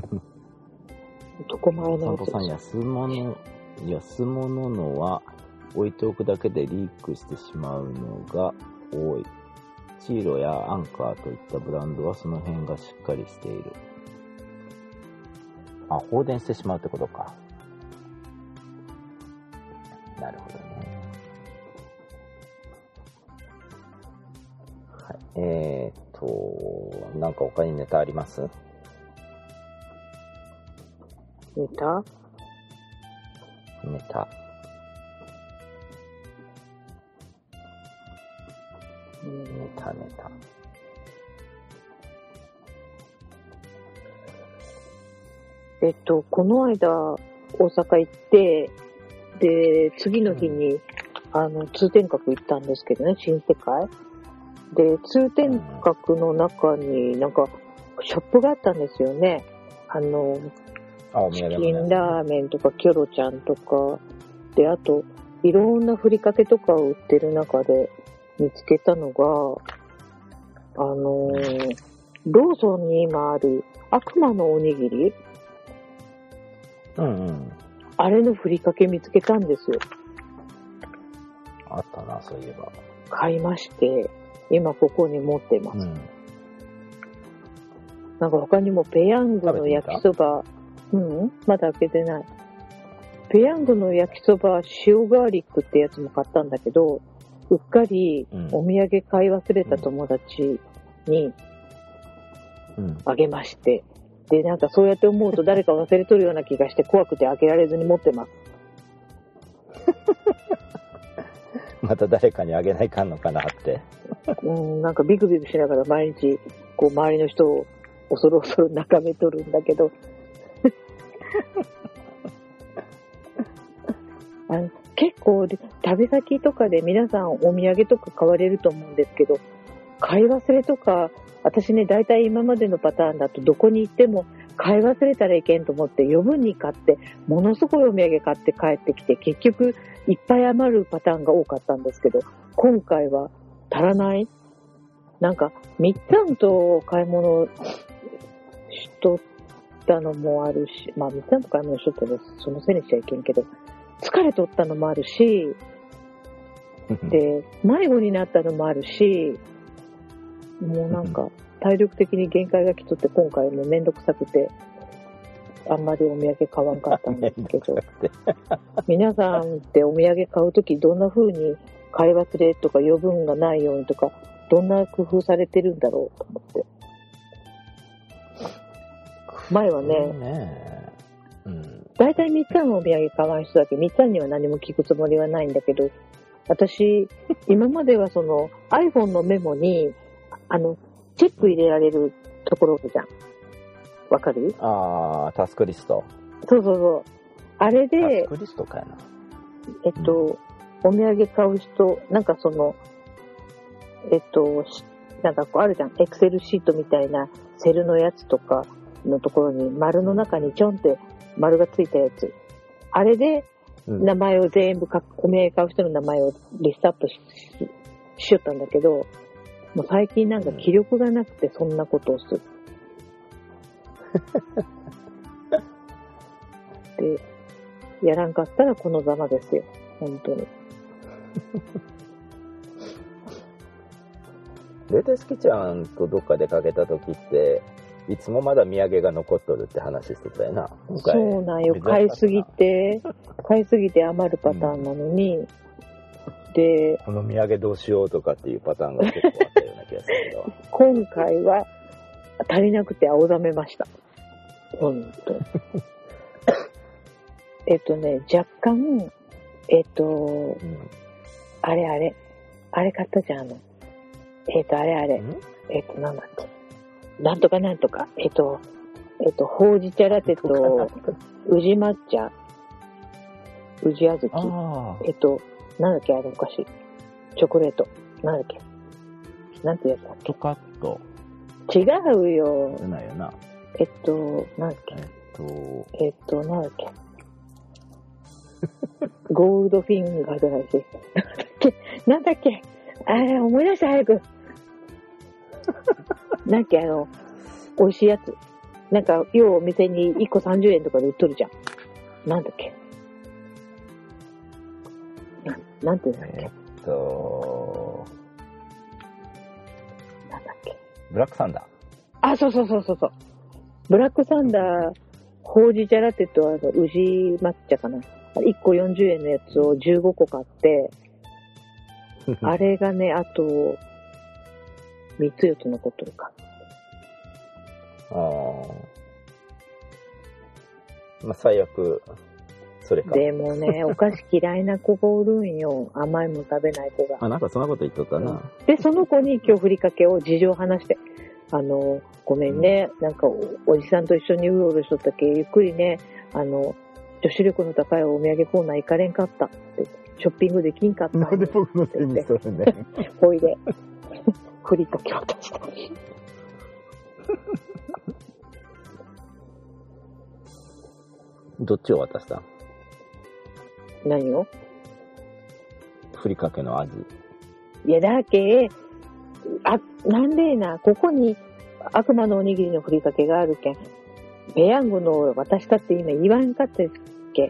男前のやつです。 さんとさん、安物、安物のは置いておくだけでリークしてしまうのが多い。チーロやアンカーといったブランドはその辺がしっかりしている。あ、放電してしまうってことか。なるほどね。はい。えーっと、なんか他にネタあります？ ネタ？ ネタ。ネタネタ。 えっと、この間、大阪行って、で、次の日に、うん、あの、通天閣行ったんですけどね、新世界。で、通天閣の中になんか、ショップがあったんですよね。あの、 あ、 チキンラーメンとか、キョロちゃんとか、で、あと、いろんなふりかけとかを売ってる中で見つけたのが、あのー、ローソンに今ある悪魔のおにぎり？ うんうん。 あれのふりかけ見つけたんですよ。 あったな、そういえば。 買いまして、今ここに持ってます。うん、なんか他にもペヤングの焼きそば、うん、まだ開けてない。ペヤングの焼きそば塩ガーリックってやつも買ったんだけど、うっかりお土産買い忘れた友達にあげまして、で、なんかそうやって思うと誰か忘れとるような気がして怖くて開けられずに持ってます。 また誰かにあげないかんのかなって。 うん、なんかビクビクしながら毎日こう周りの人を恐る恐る眺めとるんだけどあの結構食べ先とかで皆さんお土産とか買われると思うんですけど、買い忘れとか、私ね、大体今までのパターンだとどこに行っても買い忘れたらいけんと思って余分に買って、ものすごいお土産買って帰ってきて、結局いっぱい余るパターンが多かったんですけど、今回は足らない？なんか、みっつぁんと買い物しとったのもあるし、まあみっつぁんと買い物しとったらそのせいにしちゃいけんけど、疲れとったのもあるし、で、迷子になったのもあるし、もうなんか体力的に限界が来とって今回もめんどくさくてあんまりお土産買わんかったんですけど皆さんってお土産買うときどんな風に買い忘れとか余分がないようにとか、どんな工夫されてるんだろうと思って。前はね、 ねうん、 だいたいみっつのお土産買わん人だけ、みっつには何も聞くつもりはないんだけど、私、今まではその iPhone のメモに、あの、チェック入れられるところじゃん。わかる？ ああ、タスクリスト。 そうそうそう。あれで、 タスクリストかやな。 えっと、うん、お土産買う人、なんかその、えっと、なんかこうあるじゃん。エクセルシートみたいなセルのやつとかのところに丸の中にちょんって丸がついたやつ。あれで名前を全部書く、お土産買う人の名前をリストアップ し, し, しよったんだけど、もう最近なんか気力がなくてそんなことをする。で、やらんかったらこのざまですよ。本当に。 レテスキちゃんとどっか出かけた時っていつもまだ土産が残っとるって話してたよな。 そうなんよ。買いすぎて買いすぎて余るパターンなのに、うん、でこの土産どうしようとかっていうパターンが結構あったような気がするけど今回は足りなくて青ざめました。本当にえっとね若干えっと、うん、あれあれあれ買ったじゃん。あのえっ、ー、と、あれあれ。えっ、ー、と、なんだっけ。なんとかなんとか。えっ、ー、と、えっ、と、ほうじ茶ラテと、宇治抹茶、宇治あずき。えっ、と、なんだっけ、あれお菓子。チョコレート。なんだっけ。なんてやつだっけ。 トカット。 違うよ。 ないよな。 えっと、なんだっけ。 えっと、 えっと、なんだっけ。ゴールドフィンガーじゃないし。なんだっけ。なんだっけ。あれ、思い出した早く。なんかあの、美味しいやつ。なんか、要はお店にいっこさんじゅうえんとかで売っとるじゃん。なんだっけ。な、なんていうんだっけ。 えっと、 なんだっけ。 ブラックサンダー。 あ、そうそうそうそうそう。ブラックサンダー、ほうじ茶ラテとあの、宇治抹茶かな。いっこよんじゅうえんのやつをじゅうごこ買って、あれがね、あと、みっつよっつ残っとるか。 ああ。まあ、最悪、それか。 でもね、お菓子嫌いな子がおるんよ。甘いもん食べない子が。 あ、なんかそんなこと言っとったな。 で、その子に今日ふりかけを事情を話して、あの、ごめんね、うん、なんかお、おじさんと一緒にうろうろしとったけ、ゆっくりね、あの、女子力の高いお土産コーナー行かれんかったって。ショッピングできんかった。 なんで僕のせいにするね。 ほいで、ふりかけ渡した。 どっちを渡した？ 何を？ ふりかけの味。 いや、だけ、あ、なんでな、ここに悪魔のおにぎりのふりかけがあるけん、ペヤングの渡したって今言わんかったっけ？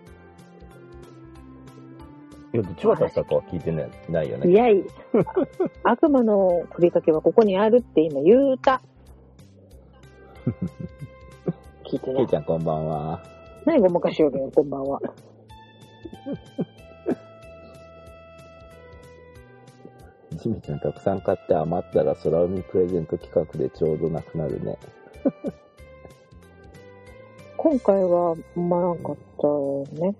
いや、どっち渡したかは聞いてない、ないよね。 いやいや、悪魔のふりかけはここにあるって今言うた。聞いてない。 ケイちゃんこんばんは。 何ごまかしよるよ、こんばんは。 ジミちゃんたくさん買って余ったら空海プレゼント企画でちょうどなくなるね。 今回はまらんかったよね。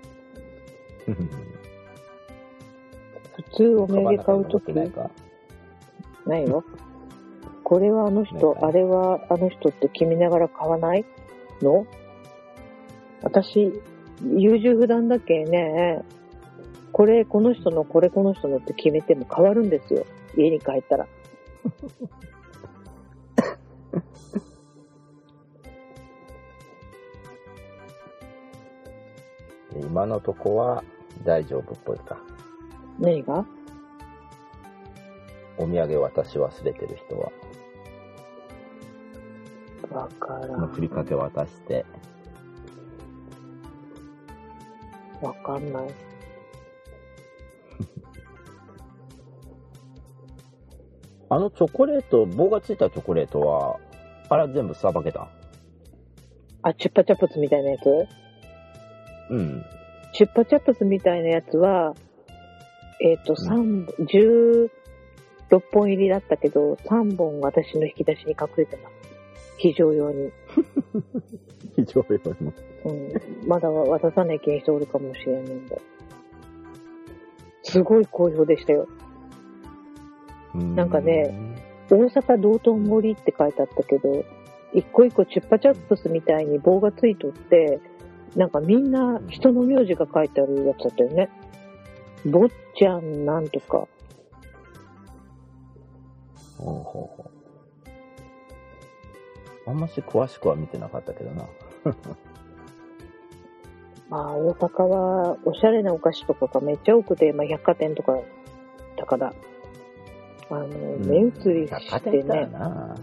普通お土産買うときないかないよ。これはあの人、あれはあの人って決めながら買わないの？私、優柔不断だけね、これこの人の、これこの人のって決めても変わるんですよ。家に帰ったら。 今のとこは大丈夫っぽいか。 何が？ お土産私忘れてる人は。 わからん。 ふりかけ渡して。 わかんない。 あのチョコレート、棒がついたチョコレートは、あれ全部さばけた？ あ、チュッパチャプスみたいなやつ？ うん。 チュッパチャプスみたいなやつは、 えっ、と、三本、じゅうろっぽん入りだったけど、さんぼん私の引き出しに隠れてます。非常用に。 非常用に。 うん。まだ渡さないけん人おるかもしれないんで。すごい好評でしたよ。なんかね、大阪道頓堀って書いてあったけど、一個一個チュッパチャップスみたいに棒がついとって、なんかみんな人の名字が書いてあるやつだったよね。坊ちゃんなんとか。 ほうほうほう。あんまし詳しくは見てなかったけどな。 まあ、大阪はおしゃれなお菓子とかがめっちゃ多くて、まあ、百貨店とかだから、あの、目移りしてね、 な,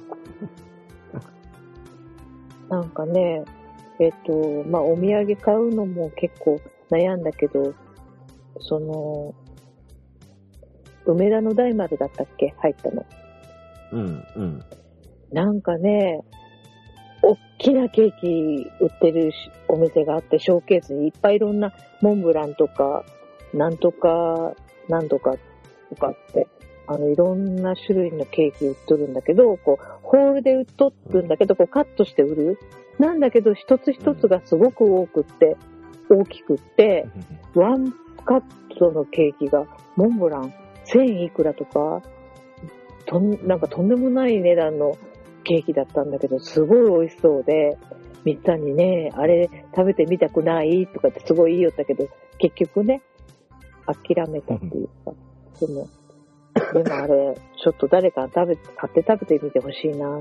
なんかね、えっと、まあ、お土産買うのも結構悩んだけど、その、梅田の大丸だったっけ入ったの。 うんうん。 なんかね、大きなケーキ売ってるお店があって、ショーケースにいっぱいいろんなモンブランとか、なんとか、なんとかとかって、あの、いろんな種類のケーキ売っとるんだけど、こう、ホールで売っとるんだけど、こう、カットして売る。なんだけど、一つ一つがすごく多くって、大きくって、ワンカットのケーキが、モンブランせんいくらとか、とん、なんかとんでもない値段のケーキだったんだけど、すごい美味しそうで、みっつぁんにね、あれ食べてみたくないとかってすごい言いよったけど、結局ね、諦めたっていうか、でも、でもあれ、ちょっと誰か食べ、買って食べてみてほしいな。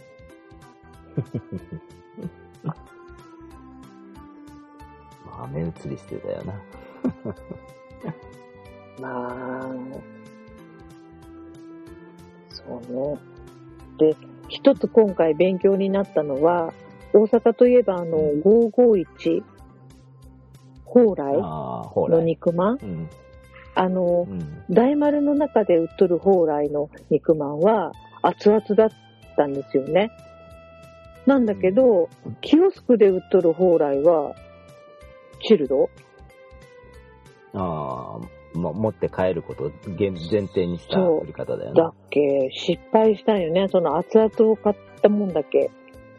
まあ、目移りしてたよな。 まあ、そうね。で、一つ今回勉強になったのは、大阪といえばあの、ごーごーいち蓬莱の肉まん、うん、あの、うん、大丸の中で売っとる蓬莱の肉まんは熱々だったんですよね。なんだけど、うん、キオスクで売っとる蓬莱はチルド。 ああ、ま、持って帰ることを前提にした売り方だよね。 だっけ、失敗したんよね。その熱々を買ったもんだけ。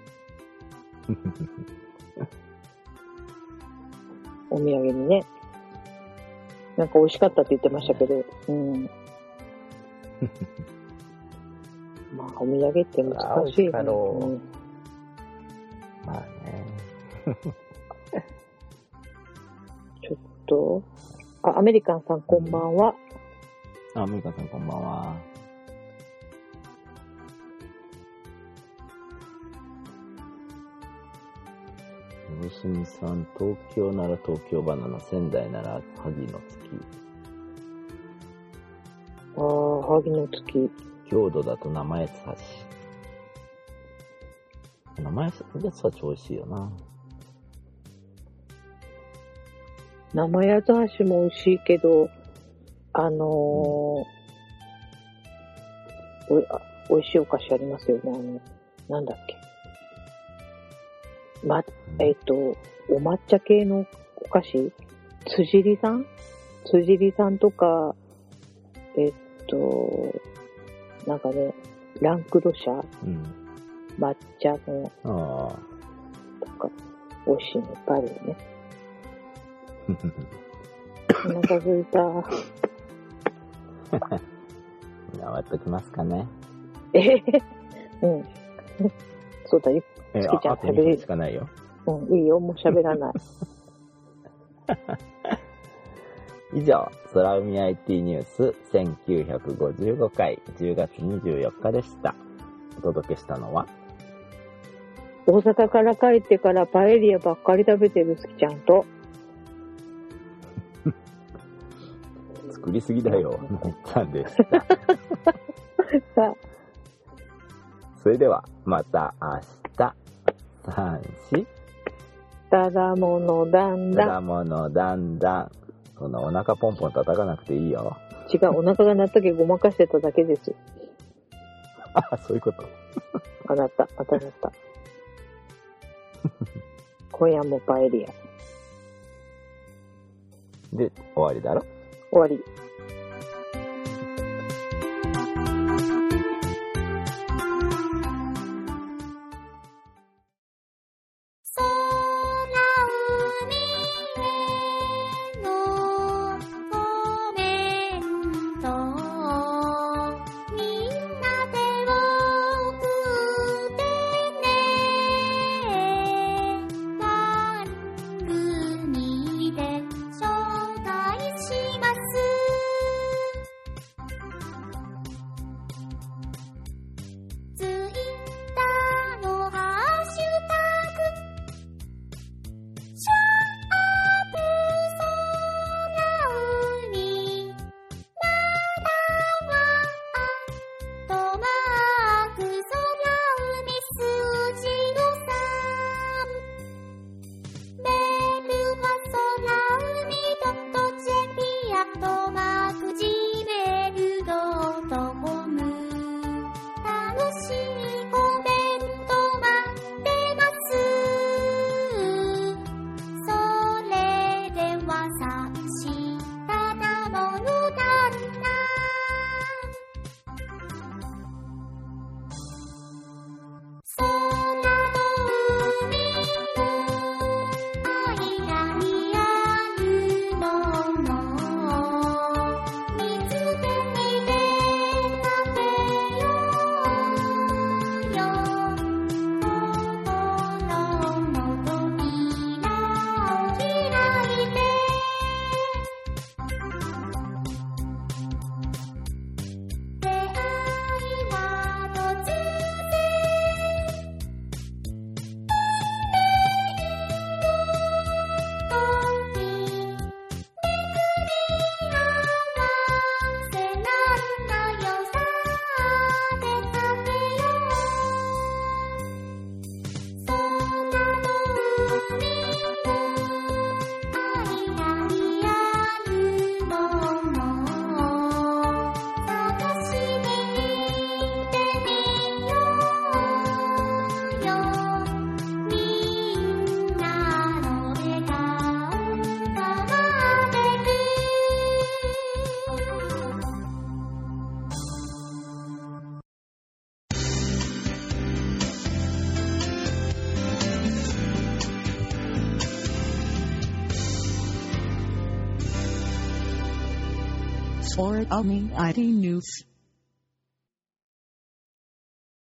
お土産にね。なんか美味しかったって言ってましたけど。うん。まあ、お土産って難しいよね。うん、 まあね。 ちょっと。あ、アメリカンさんこんばんは。 あ、アメリカンさんこんばんは。よしみさん、東京なら東京バナナ、仙台なら萩の月。 ああ、萩の月。 郷土だと生八つ橋。生八つ橋美味しいよな。 生八つ橋も美味しいけど、あのー、うん、おいあ美味しいお菓子ありますよね。あの、なんだっけ。ま、えっと、お抹茶系のお菓子辻りさん辻りさんとか、えっと、なんかね、ランクド社、うん、抹茶の、あとか、美味しいのいっぱいあるよね。お腹すいた。 終わっときますかね。 えへへ。うん。そうだよ。 えー、 好きちゃん食べるしかないよ。 うん、いいよ。もう喋らない。 以上、空海 アイティー ニュースせんきゅうひゃくごじゅうごかいじゅうがつにじゅうよっかでした。お届けしたのは、 大阪から帰ってからパエリアばっかり食べてる好きちゃんと、 作りすぎだよ、みっちゃんでした。それでは、また明日。さん、し。 ただものだんだん。 ただものだんだん。そんなお腹ポンポン叩かなくていいよ。 違う、お腹が鳴ったけごまかしてただけです。 あ、そういうこと。 あ、鳴った、また鳴った。今夜もパエリア。 で、終わりだろ？ 終わり。 or Omni アイティー News.